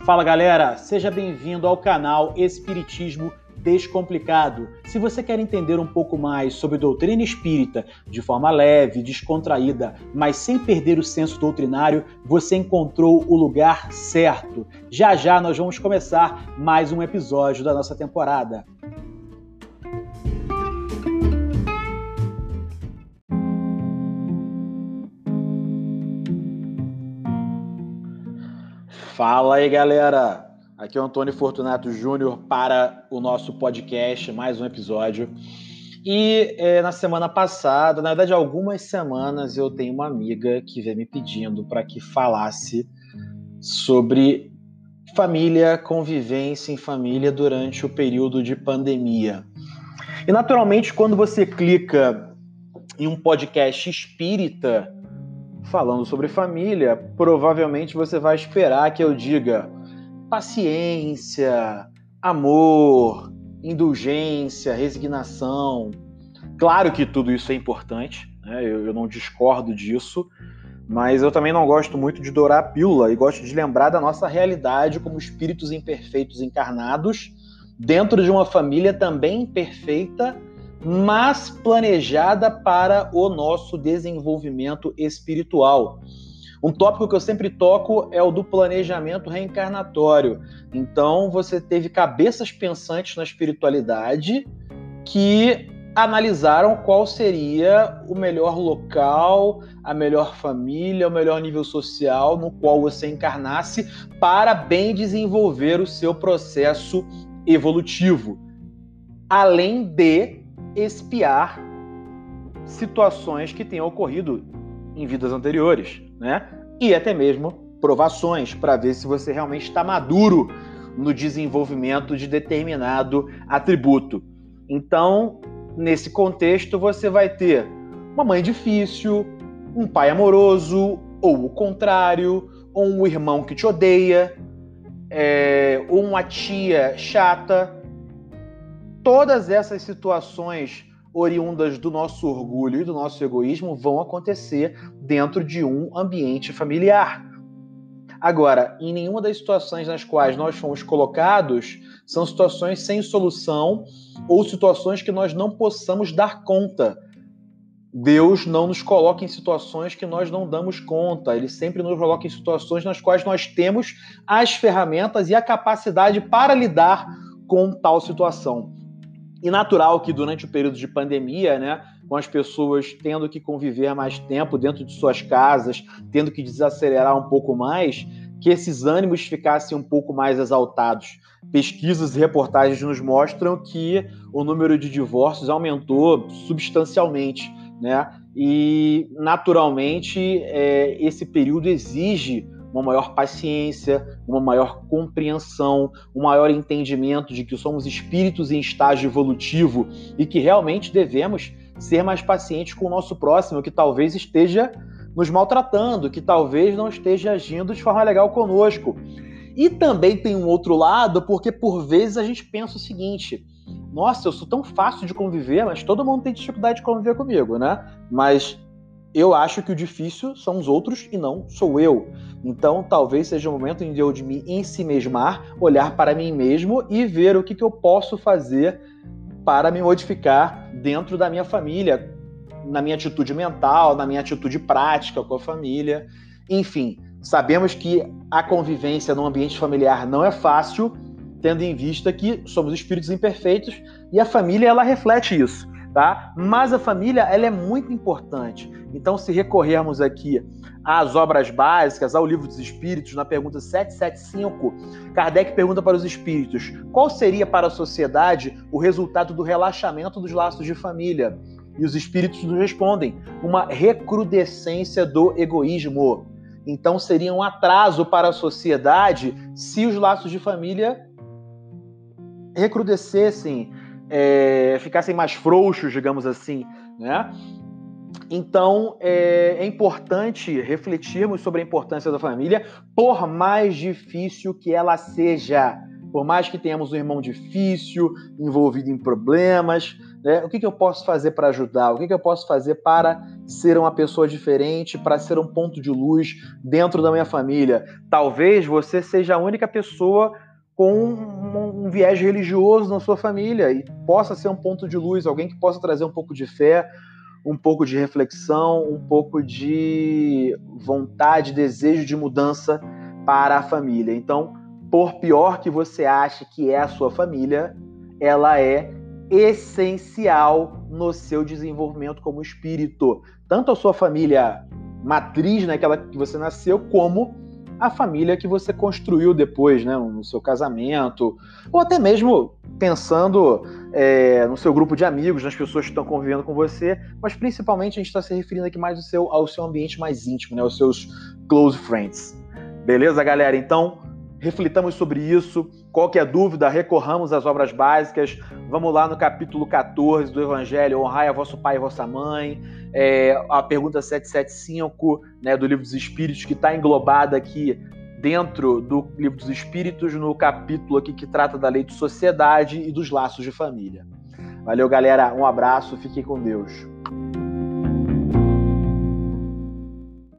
Fala galera, seja bem-vindo ao canal Espiritismo Descomplicado. Se você quer entender um pouco mais sobre doutrina espírita de forma leve, descontraída, mas sem perder o senso doutrinário, você encontrou o lugar certo. Já já nós vamos começar mais um episódio da nossa temporada. Fala aí, galera! Aqui é o Antônio Fortunato Júnior para o nosso podcast, mais um episódio. E na semana passada, na verdade, algumas semanas, eu tenho uma amiga que veio me pedindo para que falasse sobre família, convivência em família durante o período de pandemia. E, naturalmente, quando você clica em um podcast espírita falando sobre família, provavelmente você vai esperar que eu diga paciência, amor, indulgência, resignação. Claro que tudo isso é importante, né? Eu não discordo disso, mas eu também não gosto muito de dourar a pílula e gosto de lembrar da nossa realidade como espíritos imperfeitos encarnados dentro de uma família também imperfeita, mas planejada para o nosso desenvolvimento espiritual. Um tópico que eu sempre toco é o do planejamento reencarnatório. Então, você teve cabeças pensantes na espiritualidade que analisaram qual seria o melhor local, a melhor família, o melhor nível social no qual você encarnasse para bem desenvolver o seu processo evolutivo, além de espiar situações que tenham ocorrido em vidas anteriores, né? E até mesmo provações para ver se você realmente está maduro no desenvolvimento de determinado atributo. Então, nesse contexto, você vai ter uma mãe difícil, um pai amoroso, ou o contrário, ou um irmão que te odeia, ou uma tia chata. Todas essas situações oriundas do nosso orgulho e do nosso egoísmo vão acontecer dentro de um ambiente familiar. Agora, em nenhuma das situações nas quais nós fomos colocados são situações sem solução ou situações que nós não possamos dar conta. Deus não nos coloca em situações que nós não damos conta. Ele sempre nos coloca em situações nas quais nós temos as ferramentas e a capacidade para lidar com tal situação. E natural que durante o período de pandemia, né, com as pessoas tendo que conviver mais tempo dentro de suas casas, tendo que desacelerar um pouco mais, que esses ânimos ficassem um pouco mais exaltados. Pesquisas e reportagens nos mostram que o número de divórcios aumentou substancialmente, né? E, naturalmente, esse período exige uma maior paciência, uma maior compreensão, um maior entendimento de que somos espíritos em estágio evolutivo e que realmente devemos ser mais pacientes com o nosso próximo, que talvez esteja nos maltratando, que talvez não esteja agindo de forma legal conosco. E também tem um outro lado, porque por vezes a gente pensa o seguinte: nossa, eu sou tão fácil de conviver, mas todo mundo tem dificuldade de conviver comigo, né? Mas eu acho que o difícil são os outros e não sou eu. Então, talvez seja o momento de eu me ensimesmar, olhar para mim mesmo e ver o que eu posso fazer para me modificar dentro da minha família, na minha atitude mental, na minha atitude prática com a família. Enfim, sabemos que a convivência num ambiente familiar não é fácil, tendo em vista que somos espíritos imperfeitos e a família, ela reflete isso. Tá? Mas a família, ela é muito importante. Então, se recorrermos aqui às obras básicas, ao Livro dos Espíritos, na pergunta 775, Kardec pergunta para os espíritos: qual seria para a sociedade o resultado do relaxamento dos laços de família? E os espíritos nos respondem: uma recrudescência do egoísmo. Então, seria um atraso para a sociedade se os laços de família recrudescessem, ficassem mais frouxos, digamos assim, né? Então, é importante refletirmos sobre a importância da família, por mais difícil que ela seja. Por mais que tenhamos um irmão difícil, envolvido em problemas, né? O que eu posso fazer para ajudar? O que eu posso fazer para ser uma pessoa diferente, para ser um ponto de luz dentro da minha família. Talvez você seja a única pessoa com um viés religioso na sua família e possa ser um ponto de luz, alguém que possa trazer um pouco de fé, um pouco de reflexão, um pouco de vontade, desejo de mudança para a família. Então, por pior que você ache que é a sua família, ela é essencial no seu desenvolvimento como espírito. Tanto a sua família matriz, né, aquela que você nasceu, como a família que você construiu depois, né, no seu casamento, ou até mesmo pensando no seu grupo de amigos, nas pessoas que estão convivendo com você, mas principalmente a gente está se referindo aqui mais ao seu ambiente mais íntimo, né, aos seus close friends. Beleza, galera? Então, reflitamos sobre isso. Qualquer dúvida, recorramos às obras básicas. Vamos lá no capítulo 14 do Evangelho, honrai a vosso pai e a vossa mãe. A pergunta 775, né, do Livro dos Espíritos, que está englobada aqui dentro do Livro dos Espíritos, no capítulo aqui que trata da lei de sociedade e dos laços de família. Valeu, galera. Um abraço. Fiquem com Deus.